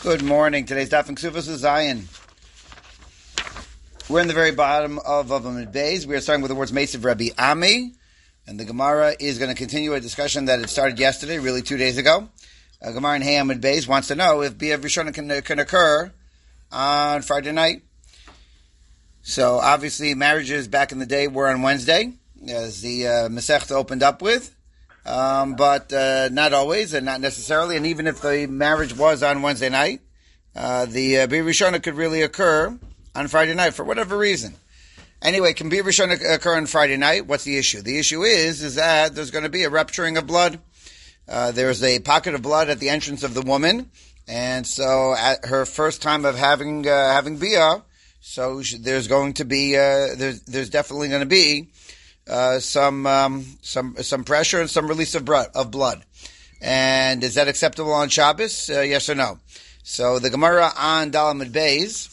Good morning. Today's Daf and Ksuvos is Zion. We're in the very bottom of Amud Beis. We are starting with the words Meisiv Rabbi Ami, and the Gemara is going to continue a discussion that had started yesterday, really 2 days ago. Gemara in Hey Amud Beis wants to know if B'Av Rishon can occur on Friday night. So obviously marriages back in the day were on Wednesday, as the Masechta opened up with. But not always and not necessarily. And even if the marriage was on Wednesday night, the B'Av Rishon could really occur on Friday night for whatever reason. Anyway, can B'Av Rishon occur on Friday night? What's the issue? The issue is that there's going to be a rupturing of blood. There's a pocket of blood at the entrance of the woman, and so at her first time of having Bia, so there's going to be there's definitely going to be some pressure and some release of blood. And is that acceptable on Shabbos? Yes or no? So the Gemara on Dal Amud Beis,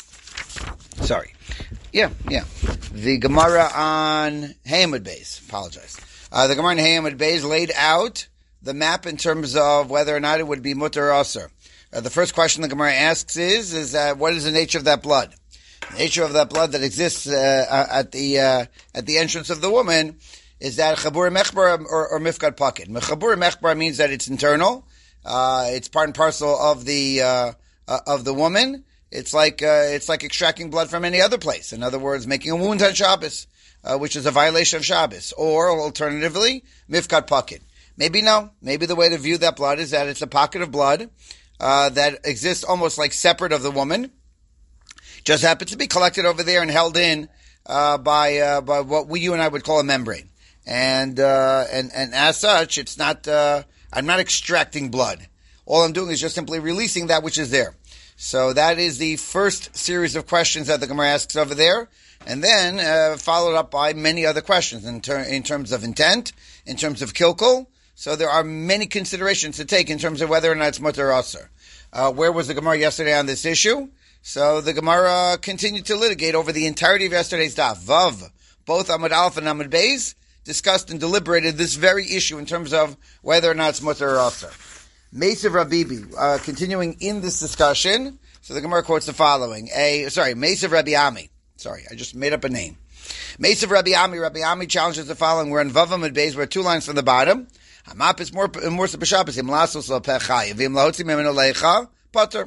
the Gemara on Hey Amud Beis, apologize. The Gemara on Hey Amud Beis laid out the map in terms of whether or not it would be mutter or aser. The first question the Gemara asks is what is the nature of that blood? The nature of that blood that exists at the entrance of the woman is that chabur mechbar or mifkad pocket. Chabur mechbar means that it's internal. It's part and parcel of the woman. It's like extracting blood from any other place. In other words, making a wound on Shabbos, which is a violation of Shabbos. Or alternatively, mifkad pocket. Maybe no. Maybe the way to view that blood is that it's a pocket of blood that exists almost like separate of the woman. Just happens to be collected over there and held in by what you and I would call a membrane, and as such, it's not. I'm not extracting blood. All I'm doing is just simply releasing that which is there. So that is the first series of questions that the Gemara asks over there, and then followed up by many other questions in terms of intent, in terms of kilkul. So there are many considerations to take in terms of whether or not it's mutter or aser. Where was the Gemara yesterday on this issue? So the Gemara continued to litigate over the entirety of yesterday's daf. Vav, both Amud Aleph and Amud Beis, discussed and deliberated this very issue in terms of whether or not it's mutter or aser. Meisiv Rabbi, continuing in this discussion, so the Gemara quotes the following. Meisiv Rabbi Ami. Sorry, I just made up a name. Meisiv Rabbi Ami challenges the following. We're in Vav Amud Beis, we're 2 lines from the bottom. Hamap is more b'Shabbos, im lasos l'pechai, v'im lahotzi memenu leicha, pater.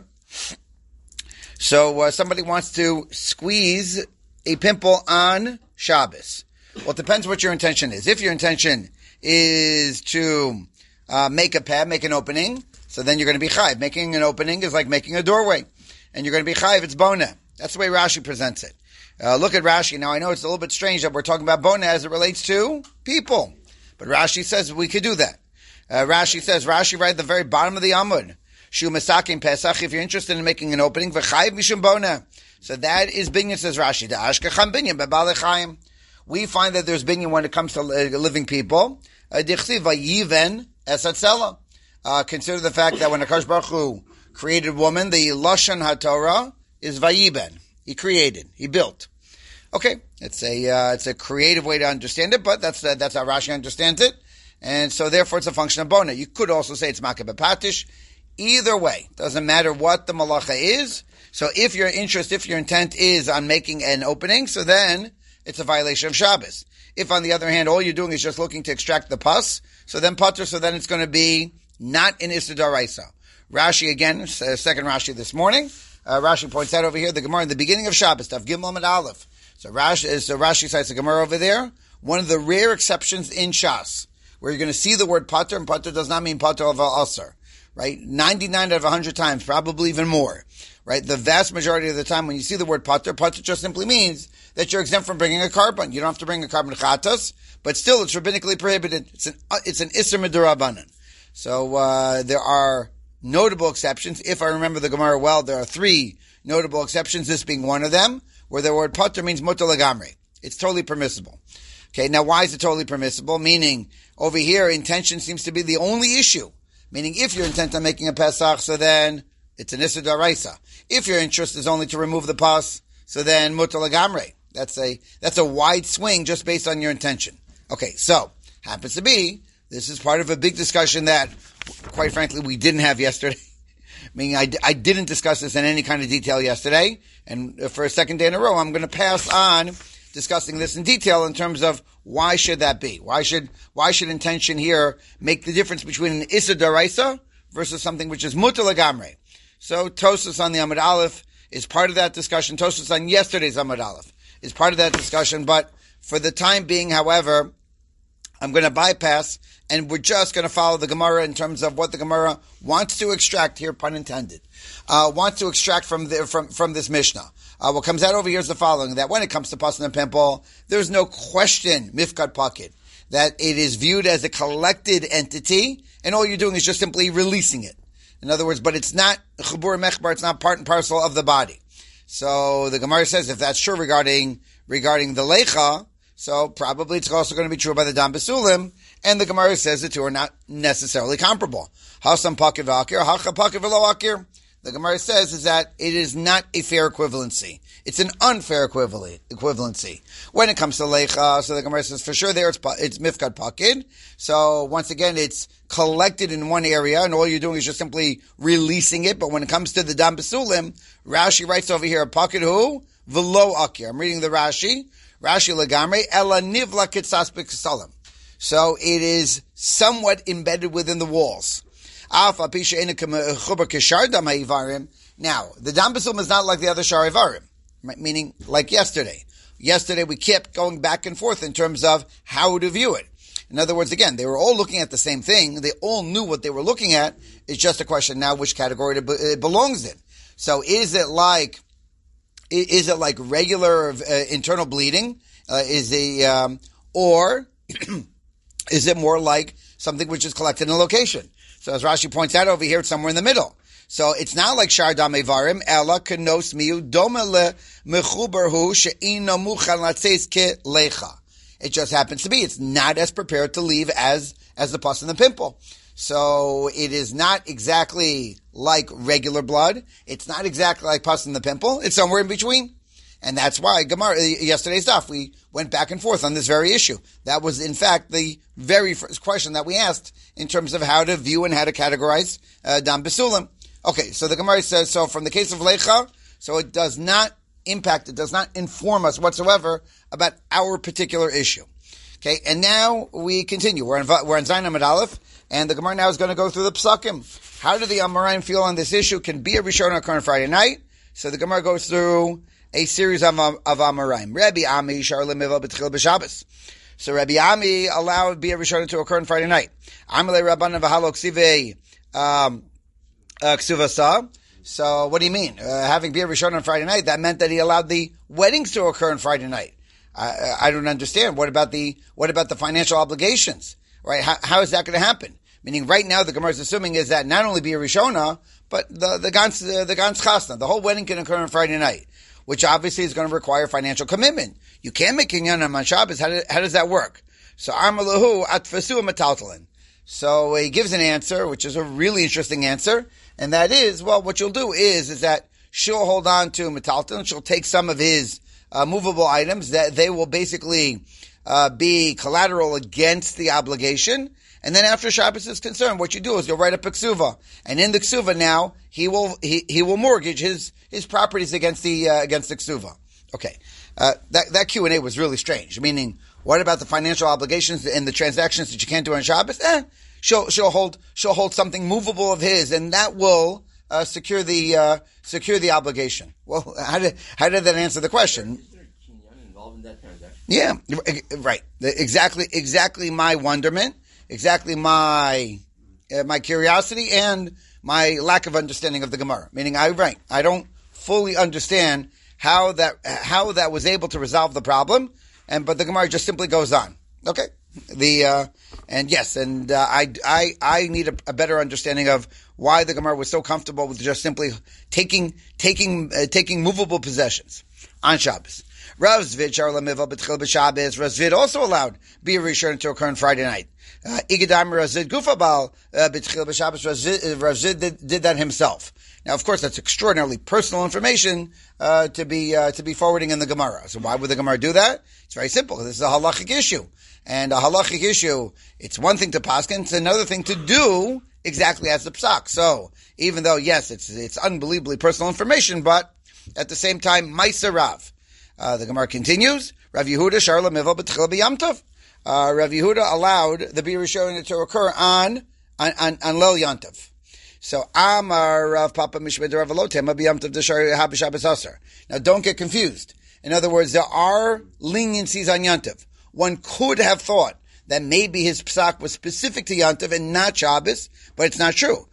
So somebody wants to squeeze a pimple on Shabbos. Well, it depends what your intention is. If your intention is to make an opening, so then you're going to be chayiv. Making an opening is like making a doorway, and you're going to be chayiv. It's bona. That's the way Rashi presents it. Look at Rashi. Now, I know it's a little bit strange that we're talking about bona as it relates to people, but Rashi says we could do that. Rashi right at the very bottom of the Amud. Shu Mesakim Pesach, if you're interested in making an opening, v'chayiv mishum bona. So that is binyan, says Rashi. Da'ashkecham binyan b'balei chayim. We find that there's binyan when it comes to living people. Dichsiv vayiven esatzela. Consider the fact that when Akash Baruch Hu created woman, the Lashon HaTorah is vayiben. He created. He built. Okay. It's a creative way to understand it, but that's how Rashi understands it. And so therefore it's a function of bona. You could also say it's makeh b'patish. Either way, doesn't matter what the malacha is. So if your intent is on making an opening, so then it's a violation of Shabbos. If on the other hand, all you're doing is just looking to extract the pus, so then pater, so then it's going to be not in Issa D'Oraisa. Rashi again, second Rashi this morning. Rashi points out over here the Gemara in the beginning of Shabbos, Daf Gimel Amud Aleph. So Rashi cites the Gemara over there. One of the rare exceptions in Shas, where you're going to see the word pater, and pater does not mean pater of al-asr. Right? 99 out of 100 times, probably even more. Right? The vast majority of the time when you see the word pater just simply means that you're exempt from bringing a carbon. You don't have to bring a carbon chatas, but still it's rabbinically prohibited. It's an isser midurabanan. So, there are notable exceptions. If I remember the Gemara well, there are 3 notable exceptions, this being one of them, where the word pater means mutar legamri. It's totally permissible. Okay, now why is it totally permissible? Meaning, over here, intention seems to be the only issue. Meaning, if you're intent on making a Pesach, so then it's an Issa D'Oraisa. If your interest is only to remove the pus, so then mutar legamri. That's a wide swing just based on your intention. Okay, so happens to be this is part of a big discussion that, quite frankly, we didn't have yesterday. Meaning I didn't discuss this in any kind of detail yesterday, and for a second day in a row, I'm going to pass on discussing this in detail in terms of why should that be? Why should intention here make the difference between an Issa Daraisa versus something which is Mutar Lagamre? So Tosfos on the Amud Aleph is part of that discussion. Tosfos on yesterday's Amud Aleph is part of that discussion, but for the time being, however, I'm going to bypass, and we're just going to follow the Gemara in terms of what the Gemara wants to extract here, pun intended, wants to extract from this Mishnah. What comes out over here is the following, that when it comes to Pasan and Pimple, there's no question, Mifkad Pakid, that it is viewed as a collected entity, and all you're doing is just simply releasing it. In other words, but it's not Chubur Mechbar, it's not part and parcel of the body. So the Gemara says if that's true regarding the Lecha, so probably it's also going to be true by the Dam Besulim, and the Gemara says the two are not necessarily comparable. Hasam Pakid V'Akir, Hacha Pakid V'Lo Akir. The Gemara says is that it is not a fair equivalency. It's an unfair equivalency. When it comes to Lecha, so the Gemara says for sure there it's Mifkad Pakid. So once again, it's collected in one area, and all you're doing is just simply releasing it. But when it comes to the Dam Besulim, Rashi writes over here, Pakid Hu V'Lo Akir. I'm reading the Rashi Lagamre, Ela Nivla Kitsas B'Ksalim. So it is somewhat embedded within the walls. Now, the Dam Besulim is not like the other Shar Ivarim, meaning like yesterday. Yesterday we kept going back and forth in terms of how to view it. In other words, again, they were all looking at the same thing. They all knew what they were looking at. It's just a question now which category it belongs in. So is it like regular internal bleeding? Or is it more like something which is collected in a location? So as Rashi points out over here, it's somewhere in the middle. So it's not like Shar Dam Ivarim, Ela Kenos Miu Dome Le Mechuber Hu She'ino Muchan Latzeis Ke Lecha. It just happens to be, it's not as prepared to leave as the pus and the pimple. So it is not exactly like regular blood. It's not exactly like pus and the pimple. It's somewhere in between. And that's why yesterday's daf, we went back and forth on this very issue. That was, in fact, the very first question that we asked in terms of how to view and how to categorize Dam Besulim. Okay, so the Gemara says, so from the case of Lecha, so it does not impact, it does not inform us whatsoever about our particular issue. Okay, and now we continue. We're on Zayin Amud Aleph, and the Gemara now is going to go through the Psakim. How do the Amoraim feel on this issue? Can be a Rishon occur on Friday night? So the Gemara goes through a series of Amoraim. Rabbi Ami Shar Lemiva B'Tchil B'Shabbos. So Rabbi Ami allowed Bia Rishona to occur on Friday night. Amalei Rabbanan V'Halo Ksivei Ksuvasa. So what do you mean? Having Bia Rishona on Friday night, that meant that he allowed the weddings to occur on Friday night. I don't understand. What about the financial obligations? Right? How is that going to happen? Meaning right now the Gemara is assuming is that not only Bia Rishona, but the Gans Chasna, the whole wedding can occur on Friday night, which obviously is going to require financial commitment. You can't make kinyan on Shabbos. How does that work? So Amalahu atfasu metaltalin. So he gives an answer, which is a really interesting answer, and that is, well, what you'll do is that she'll hold on to metaltalin. She'll take some of his movable items that they will basically be collateral against the obligation. And then after Shabbos is concerned, what you do is you'll write up a ksuva, and in the ksuva now he will mortgage his properties against the ksuva. Okay, that Q&A was really strange. Meaning, what about the financial obligations and the transactions that you can't do on Shabbos? She'll hold something movable of his, and that will secure the obligation. Well, how did that answer the question? Is there kinyan involved in that transaction? Yeah, right. Exactly my wonderment. Exactly my curiosity and my lack of understanding of the Gemara. Meaning, I don't fully understand how that was able to resolve the problem, but the Gemara just simply goes on. Okay, I need a better understanding of why the Gemara was so comfortable with just simply taking movable possessions on Shabbos. Rav Zvid Shar Lemiva B'Tchil B'Shabbos. Rav Zvid also allowed Bia Rishon to occur on Friday night. Igadam Rav Zvid Gufa Bal B'Tchil B'Shabbos. Rav Zvid did that himself. Now, of course, that's extraordinarily personal information to be forwarding in the Gemara. So why would the Gemara do that? It's very simple. This is a halachic issue, and a halachic issue. It's one thing to paskin; it's another thing to do exactly as the psak. So even though, yes, it's unbelievably personal information, but at the same time, Maisa Rav. The Gemara continues, Rav Yehuda Sharla Mivel B'Tchil B'Yam Tov. Rav Yehuda allowed the Bir Rishona to occur on Leil Yom Tov. So Amar Rav Papa Mishmei Rav Alotem B'Yam Tov D'Shari HaB'Shabbos Aser. Now don't get confused. In other words, there are leniencies on Yom Tov. One could have thought that maybe his psak was specific to Yom Tov and not Shabbos, but it's not true.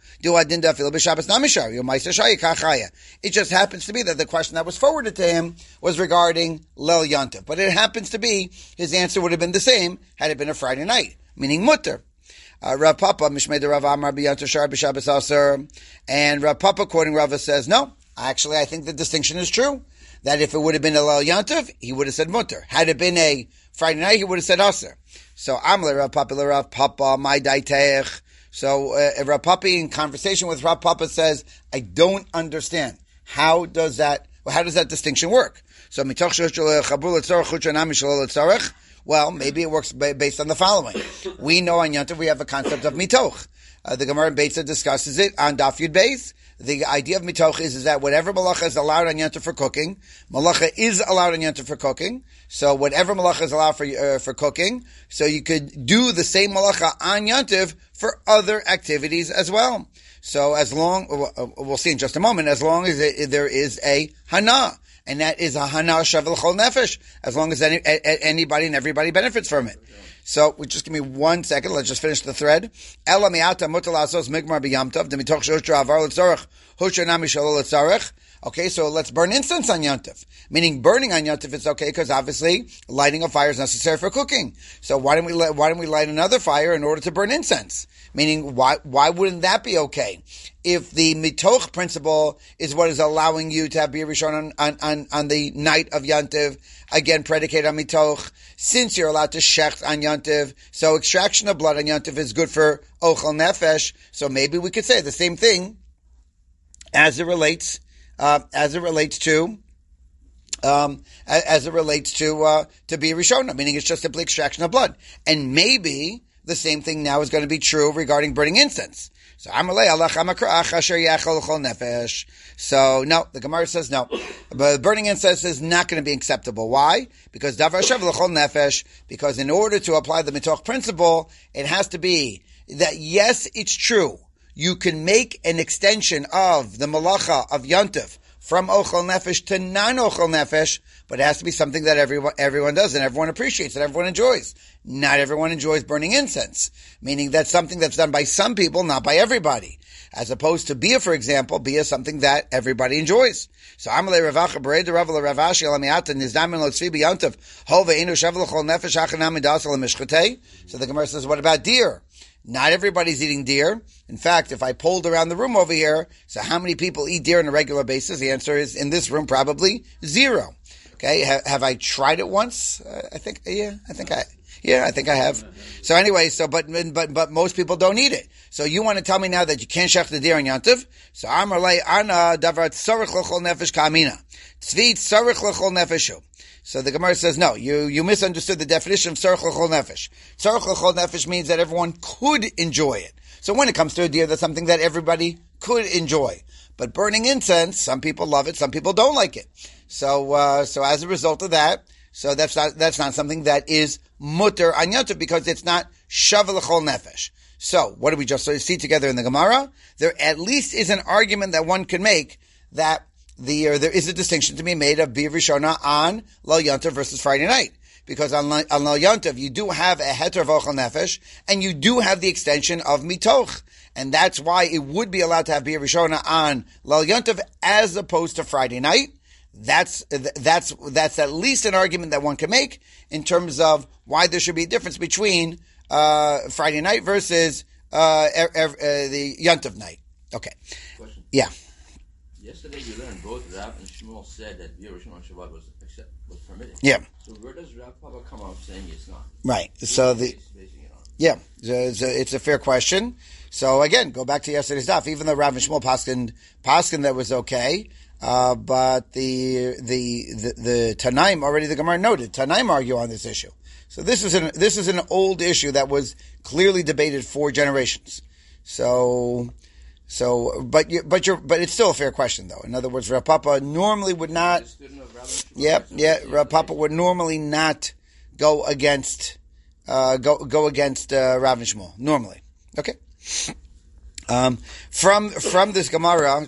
It just happens to be that the question that was forwarded to him was regarding Leil Yom Tov. But it happens to be his answer would have been the same had it been a Friday night, meaning mutter. Rav Papa, Mishmei de Rav Amar B'Yom Tov Shar B'Shabbos Aser. And Rav Papa, quoting Rava, says, no, actually I think the distinction is true. That if it would have been a Leil Yom Tov, he would have said mutter. Had it been a Friday night, he would have said aser. So Amle Rav Papa Rav Papa my daitech. So Rav Papa in conversation with Rav Papa says, I don't understand. How does that distinction work? So well, maybe it works based on the following. We know on Yom Tov we have a concept of mitoch. The Gemara in Beitza discusses it on Daf Yud Beis. The idea of mitoch is that whatever malacha is allowed on Yom Tov for cooking, malacha is allowed on Yom Tov for cooking. So whatever malacha is allowed for cooking, so you could do the same malacha on Yom Tov for other activities as well. So as long, we'll see in just a moment, as long as there is a hana, and that is a hana shavel chol nefesh, as long as anybody and everybody benefits from it. So, just give me 1 second. Let's just finish the thread. Ela mi'ata mutal asos migmar b'yam tov demitoch shoshra avar l'tzorech husha nami shalol l'tzorech. Okay, so let's burn incense on Yom Tov. Meaning burning on Yom Tov is okay because obviously lighting a fire is necessary for cooking. So why don't we light another fire in order to burn incense? Meaning why wouldn't that be okay? If the mitoch principle is what is allowing you to have bir rishon on the night of Yom Tov, again predicated on mitoch, since you're allowed to shecht on Yom Tov, so extraction of blood on Yom Tov is good for ochel nefesh. So maybe we could say the same thing as it relates to bir rishona, meaning it's just simply extraction of blood. And maybe the same thing now is going to be true regarding burning incense. So no, the Gemara says no. But burning incense is not going to be acceptable. Why? Because because in order to apply the mitoch principle, it has to be that yes, it's true. You can make an extension of the malacha of Yom Tov from ochel nefesh to non-ochel nefesh, but it has to be something that everyone does and everyone appreciates and everyone enjoys. Not everyone enjoys burning incense, meaning that's something that's done by some people, not by everybody. As opposed to bia, for example, bia is something that everybody enjoys. So Amalei Ravacha Bered Ravel Ravashi Alamiata Nizdamin Lotzvi B'Yom Tov Hove Inu Shavel Chol Nefesh Hachanam Midasal Mishchatei. So the Gemara says, what about deer? Not everybody's eating deer. In fact, if I polled around the room over here, so how many people eat deer on a regular basis? The answer is, in this room, probably 0. Okay, have I tried it once? I think I have. So anyway, but most people don't eat it. So you want to tell me now that you can't shech the deer on Yom Tov? So Amar lei ana davar tzarich l'chol nefesh ka'amina. Tzvi tzarich l'chol nefeshu. So the Gemara says, no, you misunderstood the definition of tzarich l'chol nefesh. Tzarich l'chol nefesh means that everyone could enjoy it. So when it comes to a deer, that's something that everybody could enjoy. But burning incense, some people love it, some people don't like it. So as a result of that, so that's not something that is mutter on Yom Tov because it's not shavel l'chol nefesh. So what do we just see together in the Gemara? There at least is an argument that one can make that there is a distinction to be made of bir rishona on Leil Yom Tov versus Friday night. Because on Leil Yom Tov, you do have a heter of ochel nefesh, and you do have the extension of mitoch. And that's why it would be allowed to have bir rishona on Leil Yom Tov as opposed to Friday night. That's at least an argument that one can make in terms of why there should be a difference between Friday night versus the Yom Tov night. Okay. Question. Yeah. Yesterday you learned both Rav and Shmuel said that Bir Rishon on Shabbat was permitted. Yeah. So where does Rav Papa come out saying it's not? Right. So it's a fair question. So again, go back to yesterday's daf. Even though Rav and Shmuel paskin that was okay, but the Tanaim already the Gemara noted Tanaim argue on this issue. So this is an old issue that was clearly debated for generations. But it's still a fair question, though. In other words, Rav Papa normally would not. Rav Papa would normally not go against Rav and Shmuel normally. Okay. From this Gemara,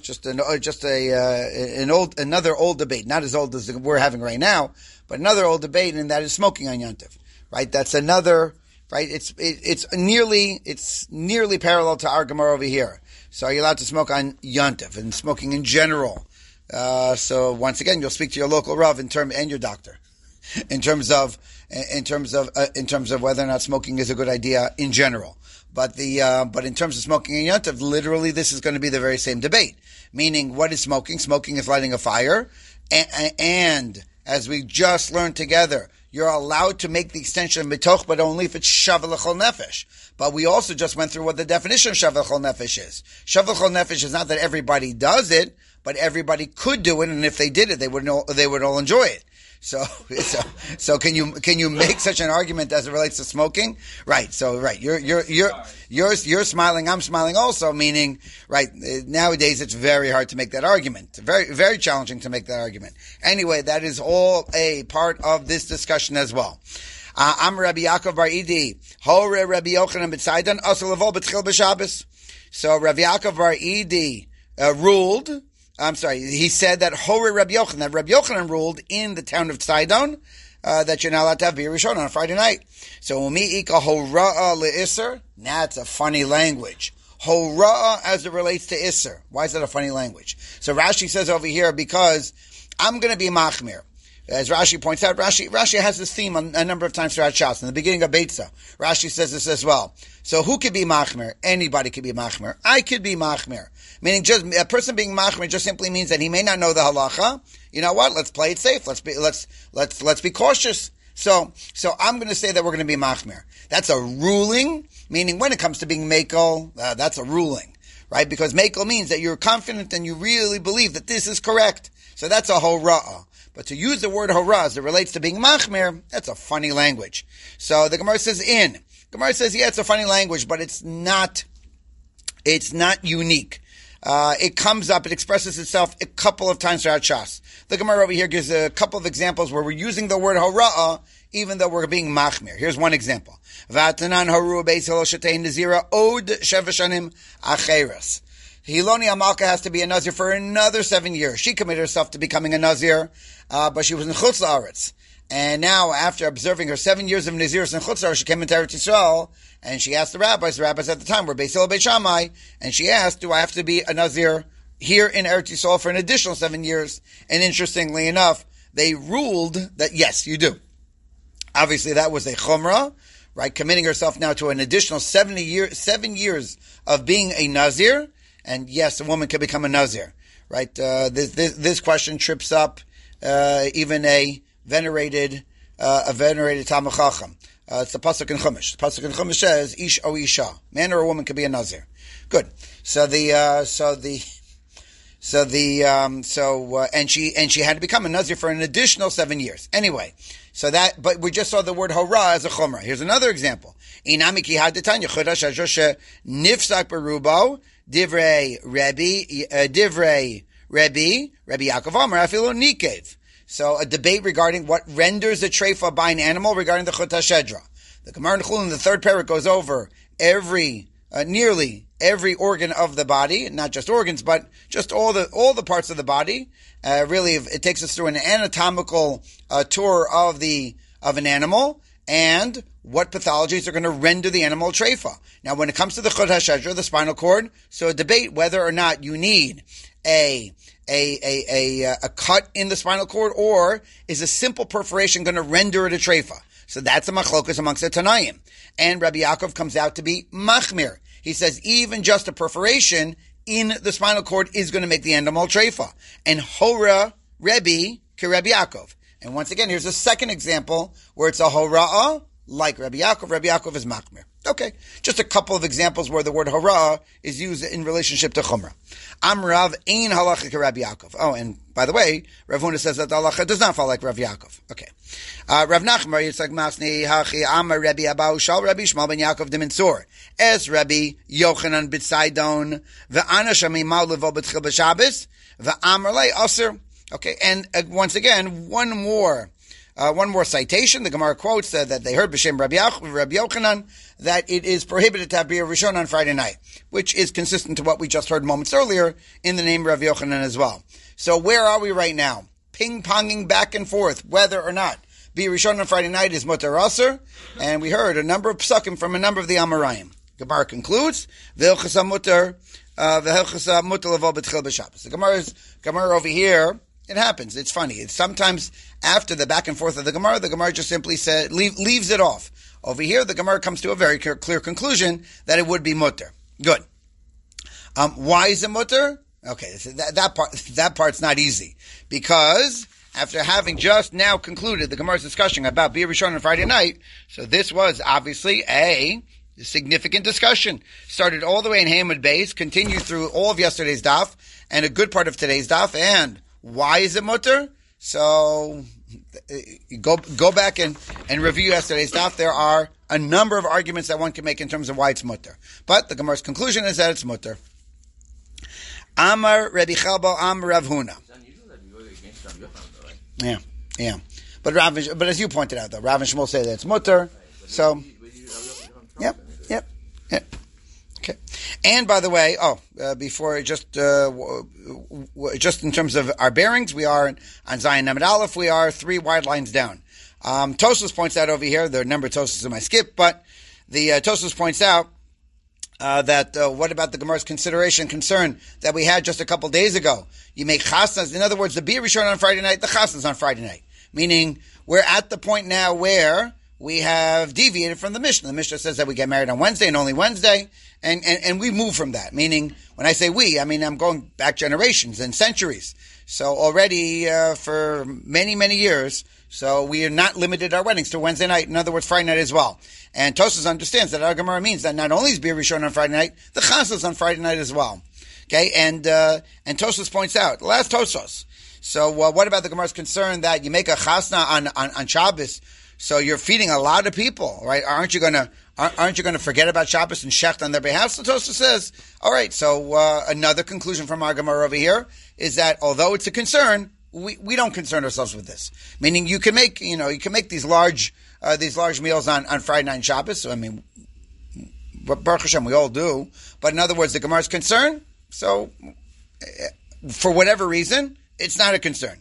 another old debate, not as old as we're having right now, but another old debate, and that is smoking on Yontif. Right? That's another. Right? It's nearly parallel to our Gemara over here. So are you allowed to smoke on Yontif and smoking in general? So once again, you'll speak to your local Rav and your doctor in terms of whether or not smoking is a good idea in general. But in terms of smoking in Yontif, literally this is going to be the very same debate. Meaning, what is smoking? Smoking is lighting a fire, and as we just learned together, you're allowed to make the extension of mitoch, but only if it's shavel l'chol nefesh. But we also just went through what the definition of shavel l'chol nefesh is. Shavel l'chol nefesh is not that everybody does it, but everybody could do it, and if they did it, they would all enjoy it. So can you make such an argument as it relates to smoking? Right. So right, you're smiling, I'm smiling also, meaning right, nowadays it's very hard to make that argument. Very, very challenging to make that argument. Anyway, that is all a part of this discussion as well. I'm Rabbi Yaakov Bar Idi, Hore Rabbi Yochanan B'Tzaidan, Asur L'vol B'Tchil B'Shabbos. So Rabbi Yaakov Bar Idi he said that Hore Rabbi Yochanan ruled in the town of Tzidon that you're not allowed to have beer rishon on a Friday night. So Umi Ika Hora'a le'Isser, that's a funny language. Hora'a as it relates to Isser. Why is that a funny language? So Rashi says over here, because I'm going to be machmir. As Rashi points out, Rashi has this theme a number of times throughout Shas. In the beginning of Beitza, Rashi says this as well. So who could be machmir? Anybody could be machmir. I could be machmir. Meaning just a person being machmir just simply means that he may not know the halacha. You know what? Let's play it safe. Let's be cautious. So I'm going to say that we're going to be machmir. That's a ruling, meaning when it comes to being mekel, that's a ruling, right? Because mekel means that you're confident and you really believe that this is correct. So that's a hora'ah. But to use the word hora as it relates to being machmir, that's a funny language. So the Gemara says Gemara says, yeah, it's a funny language, but it's not unique. It comes up, it expresses itself a couple of times throughout Shas. The Gemara over here gives a couple of examples where we're using the word hora'ah, even though we're being machmir. Here's one example. V'atanan haru beis hilo shetei nazira od sheva shanim acheres. Hiloni Amalka has to be a Nazir for another 7 years. She committed herself to becoming a Nazir, but she was in Chutz La'aretz. And now, after observing her 7 years of Nazirus in Chutz La'aretz, she came into Eretz Yisrael, and she asked the rabbis at the time were Beis Hillel, Beis Shammai, and she asked, do I have to be a Nazir here in Eretz Yisrael for an additional 7 years? And interestingly enough, they ruled that yes, you do. Obviously, that was a Chumrah, right? Committing herself now to an additional 7 years of being a Nazir. And yes, a woman can become a Nazir, right? This question trips up even a venerated Talmud Chacham. It's the pasuk in Chumash. The pasuk in Chumash says, "Ish o isha, man or a woman can be a Nazir." Good. And she had to become a Nazir for an additional 7 years. Anyway, but we just saw the word hora as a chumrah. Here's another example. Inami ki hadetanya chodesh hashoshe nifsak berubo. Divrei Rabbi Yaakov Amar Afilu Nikev. So a debate regarding what renders a treifa by an animal regarding the Chut HaShedra. The Gemara in Chulin in the third parak goes over nearly every organ of the body, not just organs, but just all the parts of the body. Really, it takes us through an anatomical tour of an animal and what pathologies are going to render the animal treifa. Now, when it comes to the Chut HaShedra, the spinal cord, so a debate whether or not you need a cut in the spinal cord, or is a simple perforation going to render it a treifa? So that's a machlokas amongst the Tanaim. And Rabbi Yaakov comes out to be machmir. He says even just a perforation in the spinal cord is going to make the animal treifa. And hora Rebbe ke Rabbi Yaakov. And once again, here's a second example where it's a hora'ah, like Rabbi Yaakov. Rabbi Yaakov is machmir. Okay, just a couple of examples where the word hora'ah is used in relationship to chumrah. Amrav ein halacha ke Rabbi Yaakov. Oh, and By the way, Rav Huna says that the halacha does not fall like Rav Yaakov. Okay. Rav Nachman, Yitzchak Masni, Hachi, Amar, Rabbi Abau, Shal, Rabbi Shmuel ben Yaakov de Mensur, Es Rabbi Yochanan B'Tzaydon, Ve'ana Shami Mal Levo B'Tchil B'Shabbos, Ve'amar Lei Aser. Okay, and once again, one more citation. The Gemara quotes that they heard B'Shem Rabbi Yochanan that it is prohibited to have Biur Rishon on Friday night, which is consistent to what we just heard moments earlier in the name of Rabbi Yochanan as well. So where are we right now? Ping-ponging back and forth, whether or not Biur Rishon on Friday night is mutar aser, and we heard a number of psukim from a number of the Amoraim. Gemara concludes, V'ilchasa mutar levo b'tchil b'Shabbos. The Gemara over here, it happens. It's funny. It's sometimes after the back and forth of the Gemara just simply leaves it off. Over here, the Gemara comes to a very clear conclusion that it would be mutar. Good. Why is it mutar? Okay, so that part's not easy, because after having just now concluded the Gemara's discussion about Biur Rishon on Friday night, so this was obviously a significant discussion. Started all the way in Hamad Beis, continued through all of yesterday's daf, and a good part of today's daf, and why is it mutar? So go back and review yesterday's daf. There are a number of arguments that one can make in terms of why it's mutar. But the Gemara's conclusion is that it's mutar. Amar Rabbi Chalba, Amar Rav Huna. It's unusual that you go against Rav Yochanan, right? Yeah. But as you pointed out, though, Rav and Shmuel say that it's mutar. Right. So, yep. Okay. And by the way, before just in terms of our bearings, we are on Zion Amud Aleph. We are 3 wide lines down. Tosfos points out over here, there are a number of Tosfos in my skip, but the Tosfos points out that what about the Gemara's concern that we had just a couple days ago? You make chasnas. In other words, the Biur Rishon on Friday night, the chasnas on Friday night. Meaning, we're at the point now where we have deviated from the Mishnah. The Mishnah says that we get married on Wednesday and only Wednesday, and we move from that. Meaning, when I say we, I mean I'm going back generations and centuries. So already for many, many years, so we are not limited our weddings to Wednesday night. In other words, Friday night as well. And Tosfos understands that our Gemara means that not only is Biur Rishon on Friday night, the chasnas on Friday night as well. Okay, and Tosfos points out, last Tosfos. So what about the Gemara's concern that you make a chasna on Shabbos, so you're feeding a lot of people, right? Aren't you gonna forget about Shabbos and shecht on their behalf? So Tosfos says, all right. So another conclusion from our Gemara over here is that although it's a concern, we don't concern ourselves with this. Meaning you can make these large meals on Friday night and Shabbos. So I mean, Baruch Hashem, we all do. But in other words, the Gemara's concern. So for whatever reason, it's not a concern.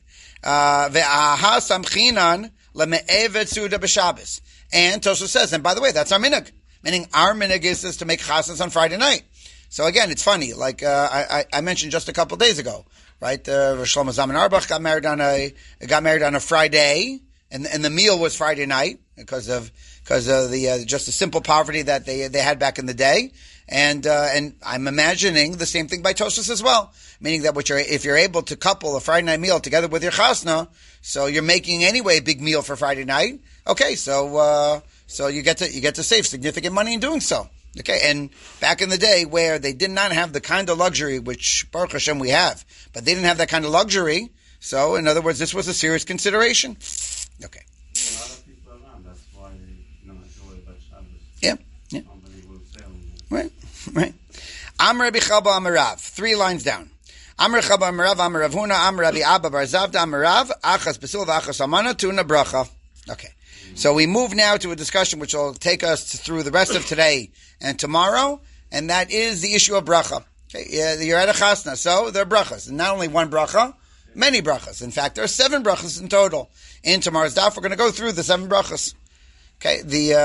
Ve'aha samchinan leme'evet suda b'Shabbos. And Tosfos says, and by the way, that's our minhag. Meaning our minhag is to make chasnas on Friday night. So again, it's funny. Like I mentioned just a couple days ago, right? Shlomo Zalman Auerbach got married on a Friday, and the meal was Friday night because of the just the simple poverty that they had back in the day. And I'm imagining the same thing by Tosfos as well, meaning that if you're able to couple a Friday night meal together with your chasna, so you're making anyway a big meal for Friday night. Okay, so you get to save significant money in doing so. Okay, and back in the day where they did not have the kind of luxury which Baruch Hashem we have, but they didn't have that kind of luxury. So in other words, this was a serious consideration. Okay. A lot of people around. That's why they don't have to worry about Shabbos. Yeah. Somebody will sell. Right. Amar Rabbi Chalba Amar Rav, 3 lines down. Amar Chalba Amar Rav, Amar Rav Huna, Amar Rabbi Abba Bar Zavda Amar Rav, Achas Basil v'Achas Amana Tuna Bracha. Okay. So we move now to a discussion which will take us through the rest of today and tomorrow, and that is the issue of bracha. Okay, you're at a chasna, so there are brachas. And not only one bracha, many brachas. In fact, there are 7 brachas in total. In tomorrow's daf, we're going to go through the 7 brachas. Okay,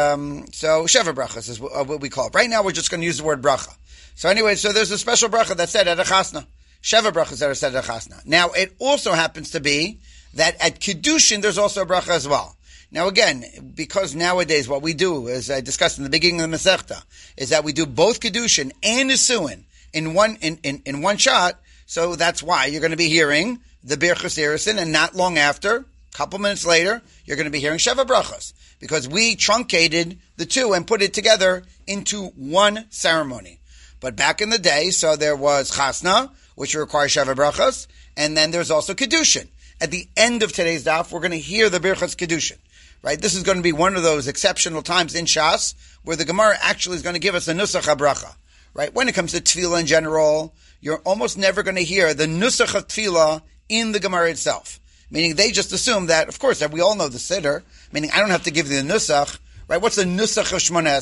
so sheva brachas is what we call it. Right now, we're just going to use the word bracha. So anyway, so there's a special bracha that's said at a chasna. Sheva brachas that are said at a chasna. Now, it also happens to be that at kiddushin, there's also a bracha as well. Now again, because nowadays what we do, as I discussed in the beginning of the Masechta, is that we do both Kedushin and Nisuin in one shot, so that's why you're going to be hearing the Birchas Erisin, and not long after, a couple minutes later, you're going to be hearing Sheva Brachas, because we truncated the two and put it together into one ceremony. But back in the day, so there was Chasna, which requires Sheva Brachas, and then there's also Kedushin. At the end of today's daf, we're going to hear the Birchas Kedushin. Right? This is going to be one of those exceptional times in Shas where the Gemara actually is going to give us a Nusach HaBracha. Right? When it comes to Tefillah in general, you're almost never going to hear the Nusach of Tefillah in the Gemara itself. Meaning they just assume that, of course, that we all know the Siddur. Meaning I don't have to give you the Nusach. Right? What's the Nusach of Shemona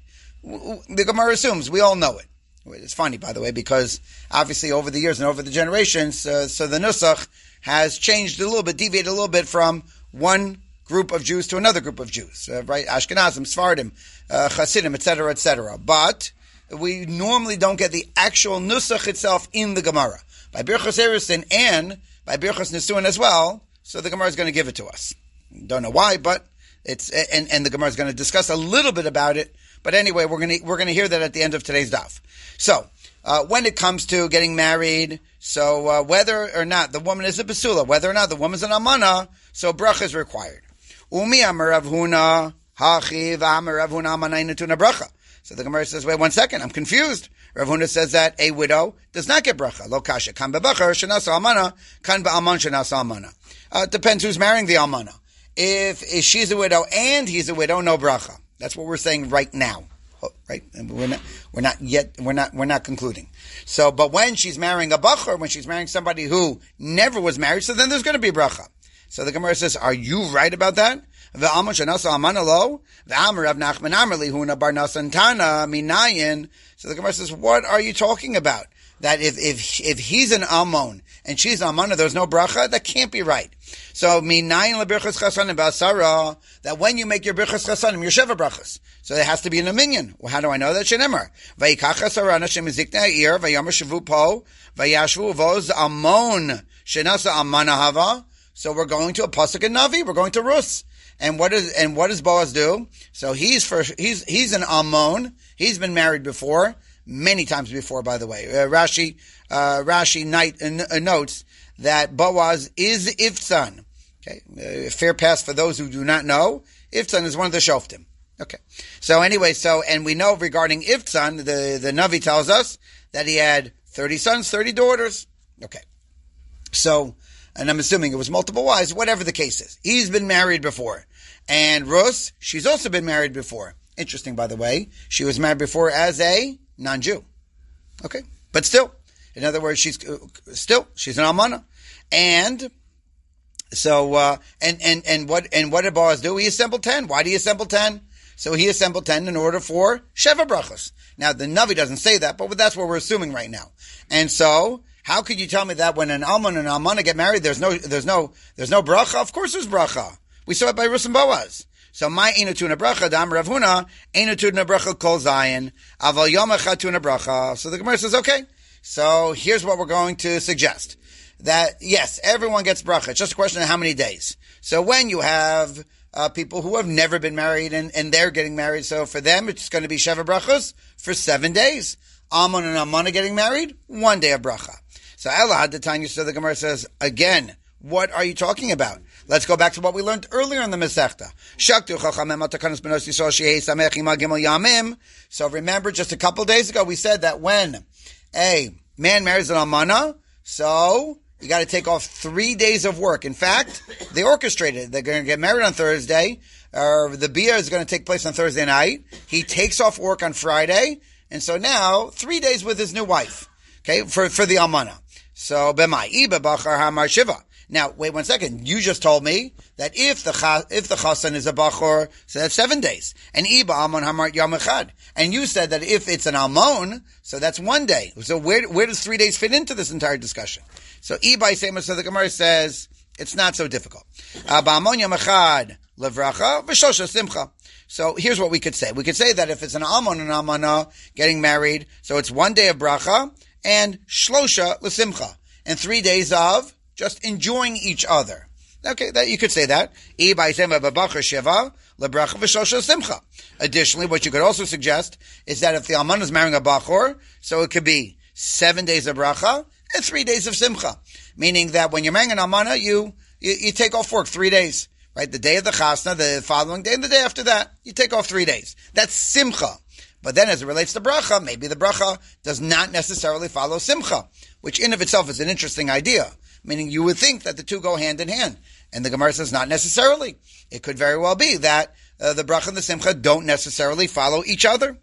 Esrei? The Gemara assumes we all know it. It's funny, by the way, because obviously over the years and over the generations, so the Nusach has changed a little bit, deviated a little bit from one group of Jews to another group of Jews, right? Ashkenazim, Sfardim, Hasidim, etc., etc. But we normally don't get the actual Nusach itself in the Gemara. By Birchas Erusin and by Birchas Nesuin as well, so the Gemara is going to give it to us. Don't know why, but it's, and the Gemara is going to discuss a little bit about it. But anyway, we're going to hear that at the end of today's daf. So, when it comes to getting married, so whether or not the woman is a basula, whether or not the woman's an amana, so bracha is required. Umi amar Rav Huna hachi v'amar Rav Huna amanayna tuna bracha. So the Gemara says, wait 1 second, I'm confused. Rav Huna says that a widow does not get bracha. Lo kasha kan bebachar shenasa almana kan be'alman shenasa almana. Depends who's marrying the almana. If she's a widow and he's a widow, no bracha. That's what we're saying right now. Right? And we're not concluding. So, but when she's marrying a bachar, when she's marrying somebody who never was married, so then there's going to be bracha. So the Gemara says, are you right about that? Ve'alman shenasa almana lo, ve'amar Rav Nachman amar li huna bar nasan tana minayin. So the Gemara says, what are you talking about? That if he's an almon and she's an almana, there's no bracha? That can't be right. So minayin lebirchas chasanim ba'asara, that when you make your birchas chasanim, your sheva brachas. So there has to be an minyan. Well, how do I know that? Shenemar. Vayikach asara nashim ziknei ha'ir, vayamar shavu po, vayashvu voz amon shenasa almana hava. So we're going to a pasuk in Navi. We're going to Rus. And what does Boaz do? So he's an Ammon. He's been married before, many times before, by the way. Rashi notes that Boaz is Iftzan. Okay, fair pass for those who do not know. Iftzan is one of the Shoftim. Okay. So anyway, and we know regarding Iftzan, the Navi tells us that he had 30 sons, 30 daughters. Okay. So, and I'm assuming it was multiple wives, whatever the case is. He's been married before. And Rus, she's also been married before. Interesting, by the way. She was married before as a non-Jew. Okay. But still, in other words, she's an almana. And so, and what did Boaz do? He assembled 10. Why did he assemble 10? So he assembled 10 in order for Sheva brachos. Now, the Navi doesn't say that, but that's what we're assuming right now. And so, how could you tell me that when an almon and an almana get married, there's no bracha? Of course there's bracha. We saw it by Rus and Boaz. So my einutuna bracha, dam Rav Huna, einutuna bracha kol zayin, aval yom echad tuna bracha. So the Gemara says, okay. So here's what we're going to suggest. That, yes, everyone gets bracha. It's just a question of how many days. So when you have people who have never been married and they're getting married, so for them it's going to be Sheva brachos for 7 days. Almon and almana getting married, 1 day of bracha. So Elad, the Tanya, so the Gemara says, again, what are you talking about? Let's go back to what we learned earlier in the Masechta. So remember, just a couple days ago, we said that when a man marries an almana, so you got to take off 3 days of work. In fact, they orchestrated. They're going to get married on Thursday. The bia is going to take place on Thursday night. He takes off work on Friday. And so now, 3 days with his new wife. Okay, for the almana. So, b'mai, iba bachar hamar shiva. Now, wait 1 second. You just told me that if the chasan is a bachor, so that's 7 days. And iba almon hamar yom echad. And you said that if it's an almon, so that's 1 day. So where does 3 days fit into this entire discussion? So iba sema, so the Gemara says it's not so difficult. Ba'almon yom echad levracha v'shosha simcha. So here's what we could say. We could say that if it's an almon and almana getting married, so it's 1 day of bracha and shlosha l'simcha, and 3 days of just enjoying each other. Okay, that you could say that. Additionally, what you could also suggest is that if the almana is marrying a bachor, so it could be 7 days of bracha and 3 days of simcha. Meaning that when you're marrying an almana, you take off work 3 days. Right? The day of the chasna, the following day, and the day after that, you take off 3 days. That's simcha. But then as it relates to bracha, maybe the bracha does not necessarily follow simcha, which in of itself is an interesting idea. Meaning you would think that the two go hand in hand. And the Gemara says not necessarily. It could very well be that the bracha and the simcha don't necessarily follow each other.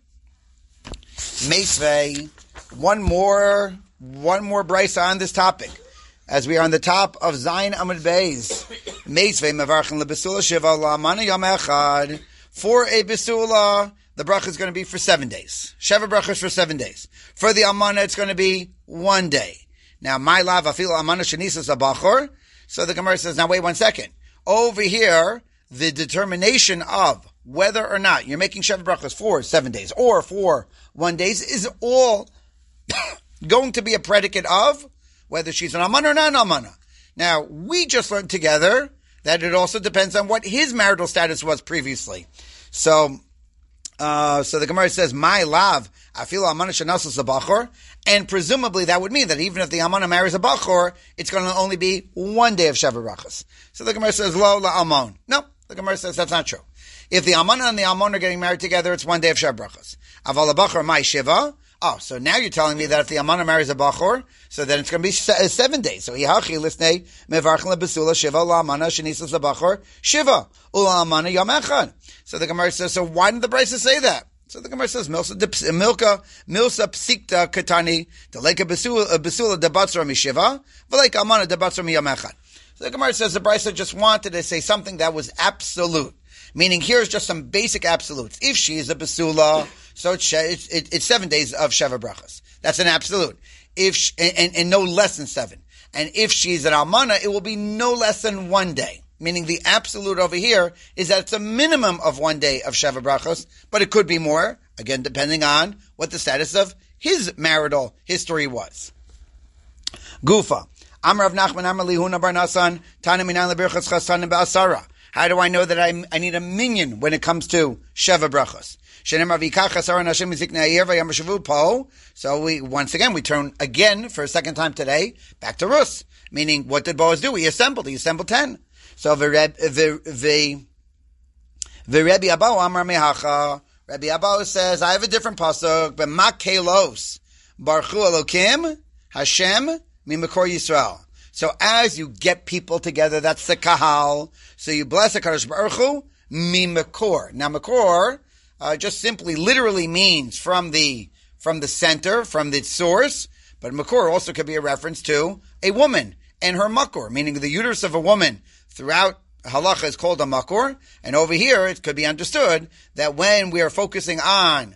Meisvei, one more brisa on this topic. As we are on the top of Zayin Amud Beis. Meisvei mevarchen lebesula shiva la'amana yom echad. For a besula, the bracha is going to be for 7 days. Sheva brachas for 7 days. For the almana, it's going to be 1 day. Now, my lav afil almana shenisas abachor. So the Gemara says, now wait 1 second. Over here, the determination of whether or not you're making Sheva brachas for 7 days or for 1 day is all going to be a predicate of whether she's an almana or not an almana. Now, we just learned together that it also depends on what his marital status was previously. So the Gemara says, my lav, afil almana shenasas abachor, and presumably that would mean that even if the almana marries a bachor, it's going to only be 1 day of Sheva brachas. So the Gemara says, lo la'almon. No, the Gemara says that's not true. If the almana and the almon are getting married together, it's 1 day of Sheva brachas. Aval abachor my shiva. Oh, so now you're telling me that if the almana marries a bachor, so then it's going to be 7 days. So ihachi lisnei mevarchen lebesula shiva la'almana shenisas abachor shiva ula'almana yom echad. So the Gemara says, so why didn't the Brisa say that? So the Gemara says, milsa psikta katani, deleka besula debatzra mishiva, v'leika almana debatzra miyom echad. So the Gemara says the Brisa just wanted to say something that was absolute. Meaning here's just some basic absolutes. If she is a besula, so it's 7 days of Sheva brachas. That's an absolute. And no less than 7. And if she's an almana, it will be no less than 1 day. Meaning the absolute over here is that it's a minimum of 1 day of Sheva brachos, but it could be more, again, depending on what the status of his marital history was. Gufa. Amar Rav Nachman Amar Li Huna Bar Nasan Tana Minan LeBirchas Chasanim Ba'asara. How do I know that I need a minyan when it comes to Sheva brachos? So once again, we turn again for a second time today back to Rus. Meaning, what did Boaz do? He assembled 10. So Rabbi Abau Amar Mehacha. Rabbi Abau says, I have a different pasuk, but Makelos Baruchu Elokim Hashem Mimakor Yisrael. So as you get people together, that's the kahal. So you bless HaKadosh Baruch Hu Mimakor. Now Makor just simply literally means from the center, from the source, but Makor also could be a reference to a woman and her makor, meaning the uterus of a woman. Throughout halacha is called a makor, and over here it could be understood that when we are focusing on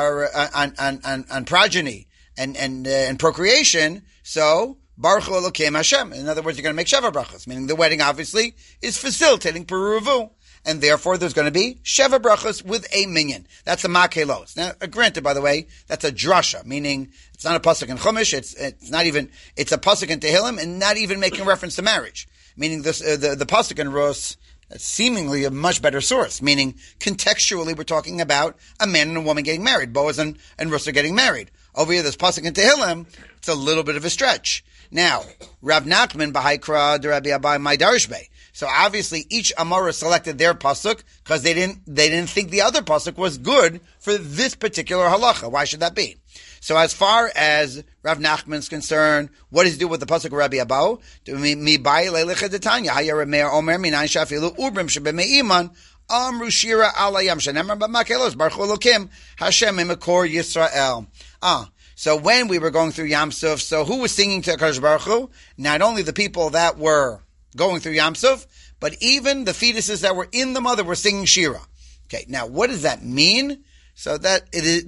on progeny and procreation, so Baruch Hu Elokeim Hashem. In other words, you're going to make Sheva brachas, meaning the wedding obviously is facilitating peruvu, and therefore there's going to be Sheva brachas with a minyan. That's the makelos. Now, granted, by the way, that's a drasha, meaning it's not a pasuk in Chumash. It's not even. It's a pasuk in Tehillim, and not even making reference to marriage. Meaning this, the pasuk in Rus, seemingly a much better source. Meaning contextually, we're talking about a man and a woman getting married. Boaz and Rus are getting married. Over here, this pasuk in Tehillim, it's a little bit of a stretch. Now, Rav Nachman b'Haikra de Rabbi Abai my Darshbei. So obviously, each Amora selected their pasuk because they didn't think the other pasuk was good for this particular halacha. Why should that be? So as far as Rav Nachman's concerned, what does he do with the pasuk of Rabbi Abau? Mi bai leilicha detanya hayar Meir Omer minayin shafilu ubrim shebemeiman amru shira alayam shenemar b'makelos baruch Elokim Hashem imakor Yisrael. So when we were going through Yam Suf, so who was singing to HaKadosh Baruch Hu? Not only the people that were going through Yam Suf, but even the fetuses that were in the mother were singing Shira. Okay, now what does that mean? So that is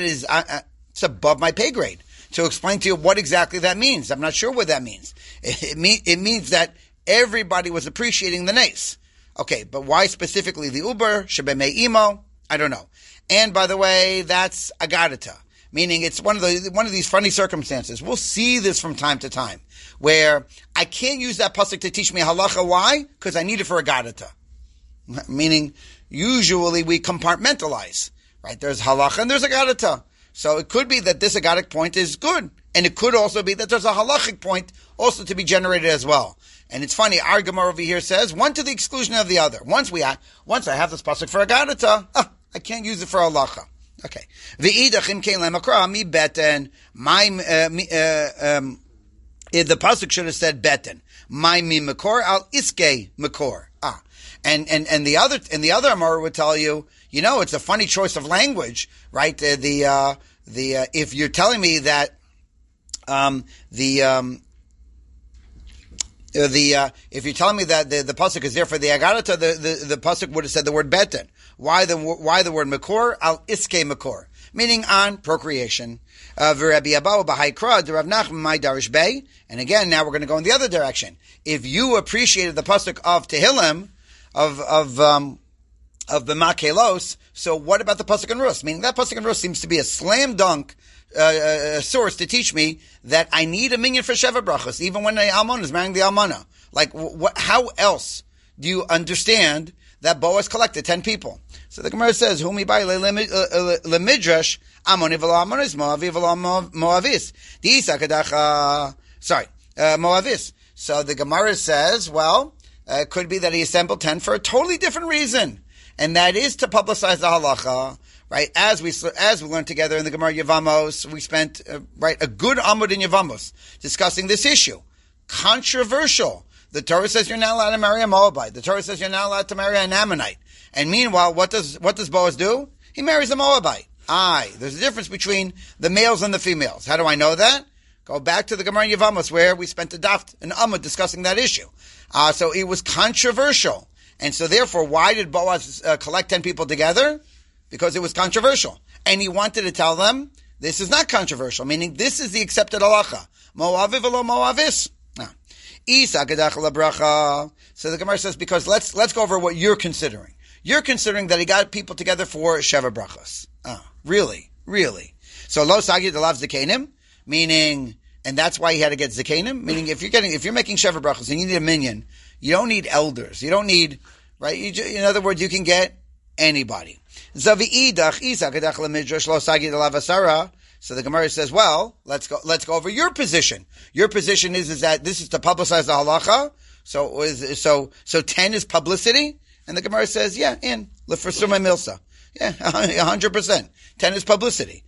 it's above my pay grade to explain to you what exactly that means. I'm not sure what that means. It means that everybody was appreciating the nace. Okay, but why specifically the Uber, Shebemei Imo? I don't know. And by the way, that's Agadata. Meaning it's one of these funny circumstances. We'll see this from time to time, where I can't use that pasuk to teach me halacha. Why? Because I need it for a gadata. Meaning, usually we compartmentalize, right? There's halacha and there's a gadata. So it could be that this agadic point is good, and it could also be that there's a halachic point also to be generated as well. And it's funny, our Gemara over here says one to the exclusion of the other. Once I have this pasuk for a gadata, I can't use it for halacha. Okay. V'idachim kein lemakra mi beten. The pasuk should have said beten. My mi makor al iske makor. And the other Amora would tell you, it's a funny choice of language, right? If you're telling me that if you're telling me that the pasuk is there for the agarata, the pasuk would have said the word beten. Why the word makor al iske makor, meaning on procreation. And again, now we're going to go in the other direction. If you appreciated the pasuk of Tehillim of B'makelos, so what about the pasuk in Rus? Meaning that pasuk in Rus seems to be a slam dunk source to teach me that I need a minyan for Sheva Brachos, even when the Almana is marrying the Almana. Like, how else do you understand that Boaz collected 10 people? So the Gemara says, Humi bai lemidrash amoni v'lo amonis moavi v'lo moavis. Moavis. So the Gemara says, well, it could be that he assembled 10 for a totally different reason. And that is to publicize the halacha, right? As we learned together in the Gemara Yevamos, we spent, a good amud in Yevamos discussing this issue. Controversial. The Torah says you're not allowed to marry a Moabite. The Torah says you're not allowed to marry an Ammonite. And meanwhile, what does Boaz do? He marries a Moabite. There's a difference between the males and the females. How do I know that? Go back to the Gemara Yevamos where we spent an amud discussing that issue. So it was controversial. And so therefore, why did Boaz collect 10 people together? Because it was controversial. And he wanted to tell them, this is not controversial, meaning this is the accepted halacha. Moavi v'lo moavis. So the Gemara says, because let's go over what you're considering. You're considering that he got people together for Sheva Brachos. Really? So lo sagi delav zikenim, meaning, and that's why he had to get zikenim, meaning if you're making Sheva Brachos and you need a minyan, you don't need elders. You don't need, right? In other words, you can get anybody. So the Gemara says, well, let's go over your position. Your position is that this is to publicize the halacha. So 10 is publicity. And the Gemara says, yeah, Lefrasuma Milsa. Yeah, 100%. 10 is publicity.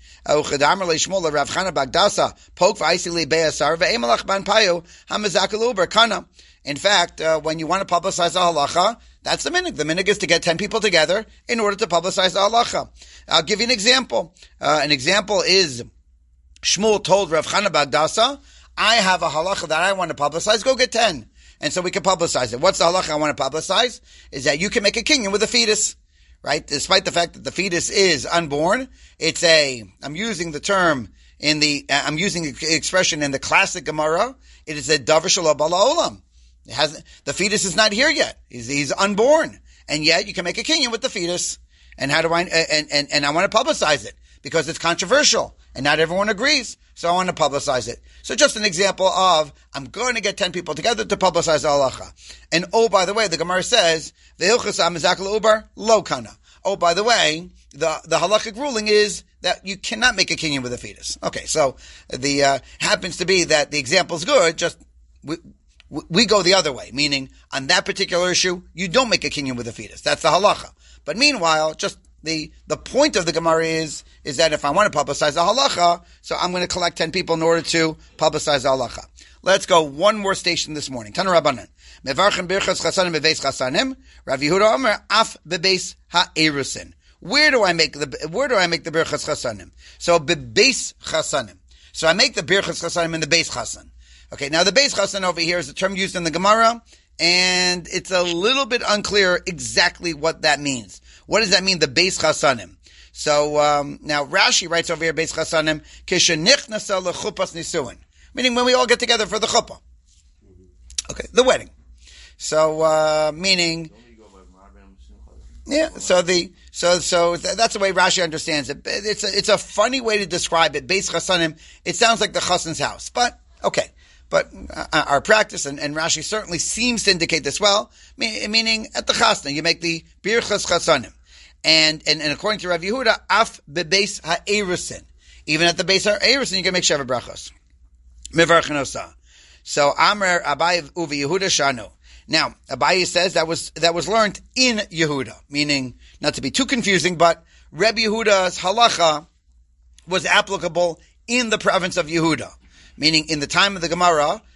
In fact, when you want to publicize the halacha, that's the minhag. The minhag is to get 10 people together in order to publicize the halacha. I'll give you an example. An example is Shmuel told Rav Chana Bagdasa, I have a halacha that I want to publicize, go get 10. And so we can publicize it. What's the halacha I want to publicize? Is that you can make a kinyan with a fetus. Right? Despite the fact that the fetus is unborn, I'm using the expression in the classic Gemara, it is a davar shelo bala olam. The fetus is not here yet. He's unborn. And yet you can make a kinyan with the fetus. And how do I, and I want to publicize it because it's controversial and not everyone agrees. So I want to publicize it. So just an example of, I'm going to get 10 people together to publicize the halacha. And oh, by the way, the Gemara says, Ve'ilchas amizak l'ubar lo kana. Oh, by the way, the halachic ruling is that you cannot make a kinyan with a fetus. Okay, so the happens to be that the example is good, just we go the other way, meaning on that particular issue, you don't make a kinyan with a fetus. That's the halacha. But meanwhile, just the point of the Gemara is that if I want to publicize the halacha, so I'm going to collect 10 people in order to publicize the halacha. Let's go one more station this morning. Tana Rabbanan. Mevarchen birchas chasanim bebeis chasanim. Rav Yehuda Omer af bebeis ha'erusin. Where do I make the birchas chasanim? So bebeis chasanim. So I make the birchas chasanim in the beis chasan. Okay, now the beis chasan over here is a term used in the Gemara, and it's a little bit unclear exactly what that means. What does that mean, the beis chasanim? So now Rashi writes over here, beis chasanim, kishenichnasa lechupas nisuin. Meaning when we all get together for the chuppah. Okay, the wedding. So, meaning, yeah, so that's the way Rashi understands it. It's a funny way to describe it. Beis chasanim, it sounds like the chassan's house, but, okay. But our practice, and Rashi certainly seems to indicate this well, meaning at the chasna, you make the birchas chasanim. And according to Rav Yehuda, af bebeis ha'erusin. Even at the beis ha'erusin, you can make sheva brachos. So Amr Abai Uvi Yehuda Shanu. Now Abai says that was learned in Yehuda, meaning not to be too confusing, but Reb Yehuda's halacha was applicable in the province of Yehuda, meaning in the time of the Gemara.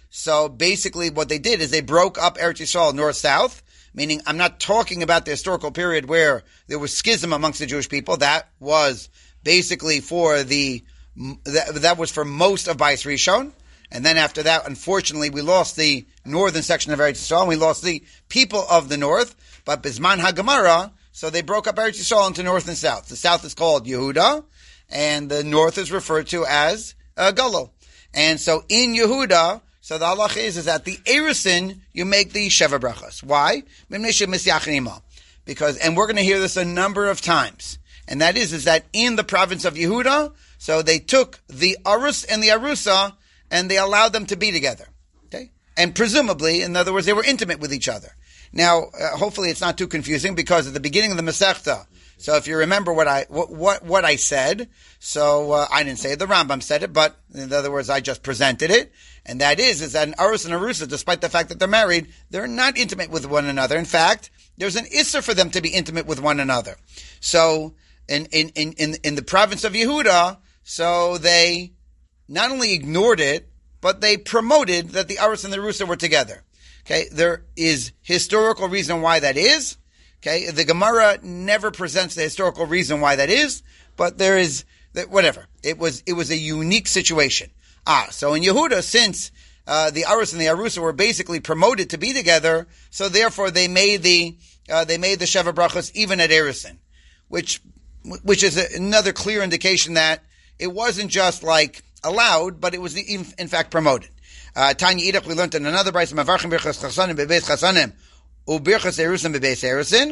So basically what they did is they broke up Eretz Yisrael north-south, meaning I'm not talking about the historical period where there was schism amongst the Jewish people. That was basically that was for most of Bayis Rishon. And then after that, unfortunately, we lost the northern section of Eretz Yisrael, and we lost the people of the north. But Bisman HaGemara, so they broke up Eretz Yisrael into north and south. The south is called Yehuda, and the north is referred to as Galil. And so in Yehuda, so the halach is that the Erisin, you make the Sheva Brachas. Why? Because, and we're going to hear this a number of times, and that is that in the province of Yehuda, so they took the Arus and the Arusa, and they allowed them to be together. Okay? And presumably, in other words, they were intimate with each other. Now, hopefully it's not too confusing, because at the beginning of the Masechta, so if you remember what I said, so I didn't say it, the Rambam said it, but in other words, I just presented it, and that is that an Arus and Arusa, despite the fact that they're married, they're not intimate with one another. In fact, there's an Isser for them to be intimate with one another. So, in the province of Yehuda, so they not only ignored it, but they promoted that the Arus and the Arusa were together. Okay, there is historical reason why that is. Okay, the Gemara never presents the historical reason why that is, but there is, whatever. It was a unique situation. So in Yehuda, since the Arus and the Arusa were basically promoted to be together, so therefore they made the Sheva Brachos even at Erisin, which is another clear indication that it wasn't just like allowed, but it was in fact promoted. Tanya Idach, we learned in another brayso, Mavarchim Birchas Chasanim bebeis Chasanim uBirchas Erisin bebeis Erisin.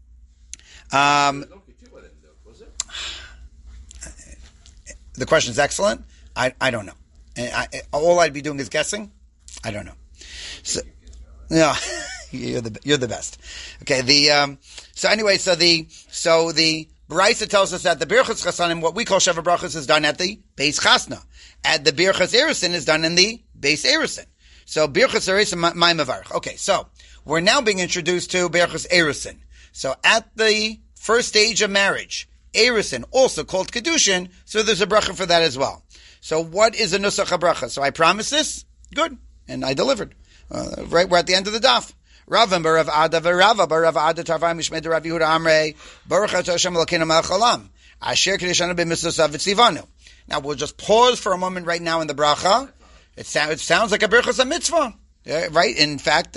The question is excellent. I don't know. All I'd be doing is guessing. I don't know. So, yeah, you're the best. Okay. So anyway, so the Baraisa tells us that the Birchas Chasanim, what we call Sheva Brachos, is done at the Beis Chasna. At the Birchas Erisin is done in the Beis Erisin. So Birchas Erisin, my Mavarch. Okay, so we're now being introduced to Birchas Erisin. So at the first stage of marriage, Erisin, also called Kedushin, so there's a bracha for that as well. So what is a Nusach HaBracha? So I promised this? Good. And I delivered. Right, we're at the end of the daf. Ravim barav Ada v'Rava barav Ada tarvai mishmei Rav Yehuda Amrei Baruch Atah Hashem Elokeinu melech haolam asher kedeshanu b'mitzvosav v'tzivanu. Now we'll just pause for a moment right now in the bracha. It sounds like a Birchas HaMitzvah, right? In fact,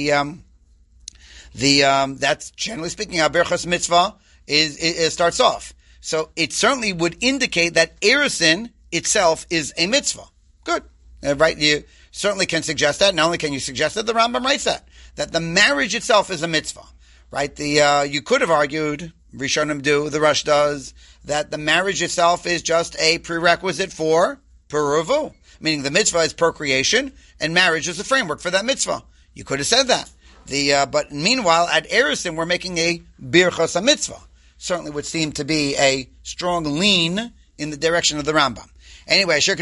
that's generally speaking how Birchas Mitzvah is starts off. So it certainly would indicate that Erisin itself is a mitzvah. Good, right? You certainly can suggest that. Not only can you suggest that, the Rambam writes that the marriage itself is a mitzvah, right? You could have argued, Rishonim do, the Rush does, that the marriage itself is just a prerequisite for Puruvu, meaning the mitzvah is procreation, and marriage is the framework for that mitzvah. You could have said that. But meanwhile, at Erisin, we're making a Birchas HaMitzvah. Certainly would seem to be a strong lean in the direction of the Rambam. Anyway, so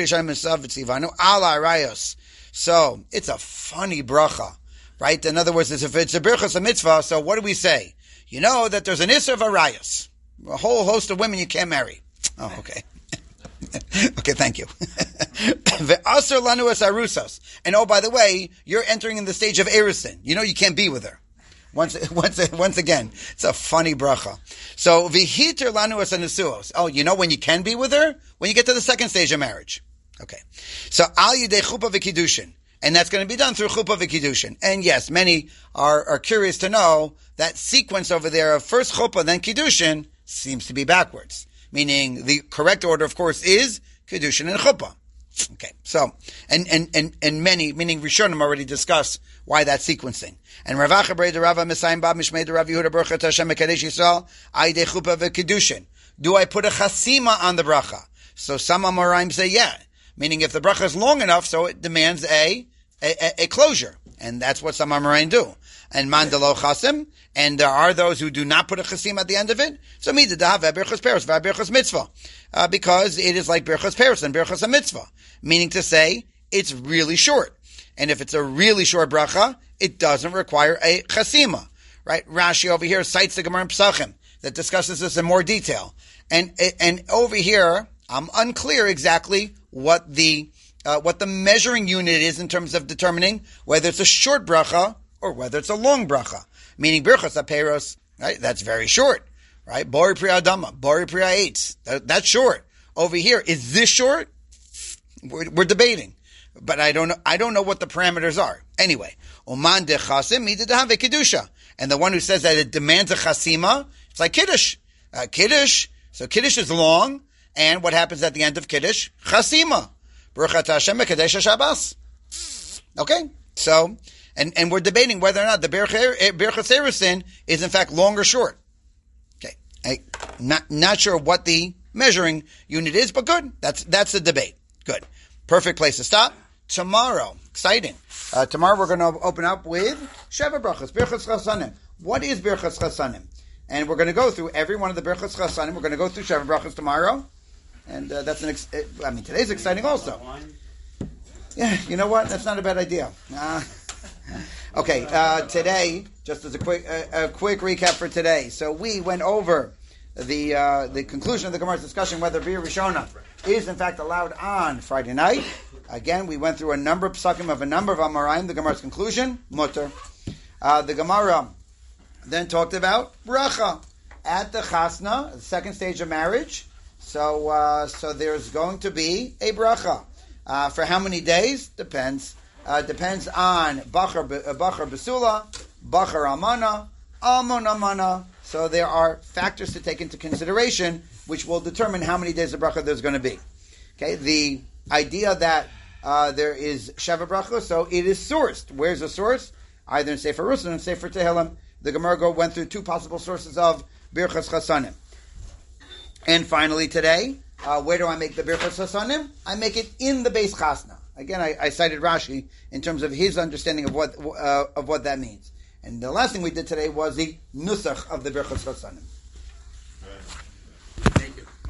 it's a funny bracha, right? In other words, if it's a Birchas HaMitzvah, so what do we say? You know that there's an Isser of Arayos, a whole host of women you can't marry. Oh, okay. Okay, thank you. Ve'asur lanu es arusas. And oh, by the way, you're entering in the stage of Erisin. You know you can't be with her. Once again, it's a funny bracha. So v'hiter lanu es anesuos. Oh, you know when you can be with her? When you get to the second stage of marriage. Okay. So al yidei chuppah v'kiddushin. And that's going to be done through chuppah v'kiddushin. And yes, many are curious to know that sequence over there of first chuppah, then kiddushin, seems to be backwards. Meaning the correct order, of course, is Kedushin and Chuppah. Okay, so, and many, meaning Rishonim already discuss why that sequencing. And Rav Acha Brei Rava Mesayim Bab Mishmei Rav Yehuda Baruch Atah Hashem Mekadesh Yisrael Aidei Chuppah v'Kedushin. Do I put a chasima on the bracha? So some Amoraim say yeah. Meaning if the bracha is long enough, so it demands a closure. And that's what some Amoraim do. And mandalo chasim, and there are those who do not put a chasim at the end of it. So midadah ve'berchos peros ve'berchos mitzvah, because it is like berchos peros and berchos mitzvah, meaning to say it's really short. And if it's a really short bracha, it doesn't require a chasima, right? Rashi over here cites the Gemara in Pesachim that discusses this in more detail, and over here I'm unclear exactly what the what the measuring unit is in terms of determining whether it's a short bracha or whether it's a long bracha. Meaning birchas aperos, right? That's very short, right? Bori priya adama, bori priya eitz. That's short. Over here, is this short? We're debating, but I don't know what the parameters are. Anyway, Oman de chasim mididahave kedusha, and the one who says that it demands a chasima, it's like kiddush. So kiddush is long, and what happens at the end of kiddush? Chasima. Baruch Hashem Kadesh Shabbos. Okay, so and we're debating whether or not the Birchas Erusin is in fact long or short. Okay, not sure what the measuring unit is, but good. That's the debate. Good, perfect place to stop. Tomorrow, exciting. Tomorrow we're going to open up with Sheva Brachos, Birchas Chasanim. What is Birchas Chasanim? And we're going to go through every one of the Birchas Chasanim. We're going to go through Sheva Brachos tomorrow. And that's today's exciting also. Yeah, you know what? That's not a bad idea. Okay, today, just as a quick recap for today. So we went over the conclusion of the Gemara's discussion whether Bir Rishona is in fact allowed on Friday night. Again, we went through a number of psukim of a number of Amoraim. The Gemara's conclusion, mutter. The Gemara then talked about bracha at the chasna, the second stage of marriage. So there's going to be a bracha. For how many days? Depends. Depends on Bachar Besula, Bachar Amana, Amon Amana. So there are factors to take into consideration which will determine how many days of bracha there's going to be. Okay, the idea that there is Sheva Bracha, so it is sourced. Where's the source? Either in Sefer Rusin or in Sefer Tehillim. The Gemara went through two possible sources of Birchas Chasanim. And finally today, where do I make the Birchas Chasanim? I make it in the Beis Chasna. Again, I cited Rashi in terms of his understanding of what that means. And the last thing we did today was the Nusach of the Birchas Chasanim.